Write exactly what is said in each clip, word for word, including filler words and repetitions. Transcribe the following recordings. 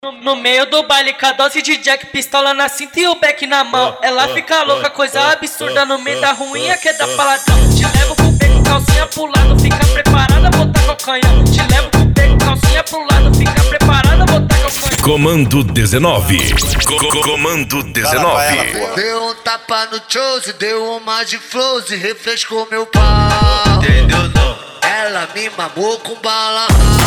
No, no meio do baile, com a dose de Jack, pistola na cinta e o beck na mão. Ela fica louca, coisa absurda no meio da ruinha que é da paladão. Te levo pro beco, calcinha pro lado, fica preparada, botar calcanhão. Te levo pro beco, calcinha pro lado, fica preparada, botar calcanhão. Comando dezenove. Co Comando dezenove. Deu um tapa no chose, deu uma de flows e refrescou meu pau. Entendeu não? Ela me mamou com bala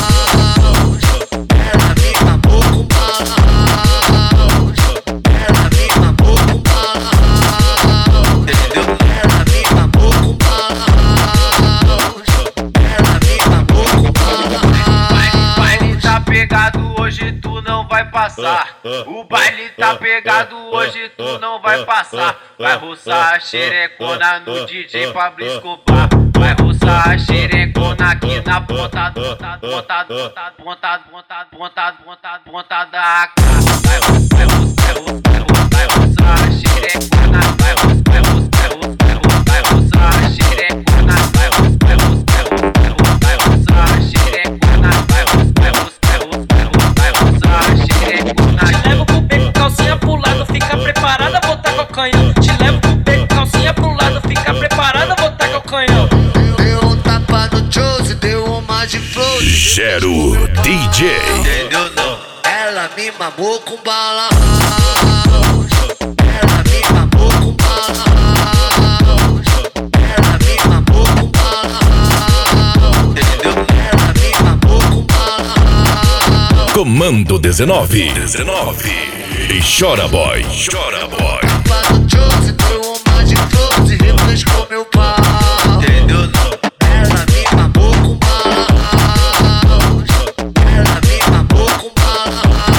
house. Ela me mamou com bala house. Ela me mamou com bala house. Entendeu? Ela me mamou com bala house. Ela me mamou com bala house. O baile tá pegado, hoje tu não vai passar. O baile tá pegado, hoje tu não vai passar. Vai roçar a xerecona no D J Pablo Escobar. Vai roçar a xerecona aqui na ponta, ponta, ponta, ponta, ponta, ponta, ponta, ponta, ponta da A K. Vai roçar, vai roçar, vai roçar a xerecona. Vai roçar, vai roçar, vai roçar a xerecona. Vai roçar, vai roçar, vai roçar a xerecona. Vai roçar, vai roçar, vai roçar a xerecona. Te levo pro beco, calcinha pro lado, fica preparada, botar calcanhão. Te levo pro beco, calcinha pro lado, fica preparada, botar calcanhão. Deu um tapa no chose, deu uma de flows. Gero D J. Entendeu não? Ela me mamou com bala house. Ela me mamou com bala house. Ela me mamou com bala house. Entendeu? Ela me mamou com bala house. Comando dezenove. dezenove. E chora boy. Chora boy. Tapa no chose, deu uma de flows e refrescou meu pau. Entendeu não? Ela me mamou com bala house. Ela me mamou com bala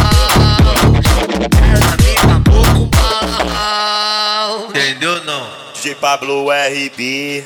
house. Ela me mamou com bala house. Entendeu não? D J Pablo R B.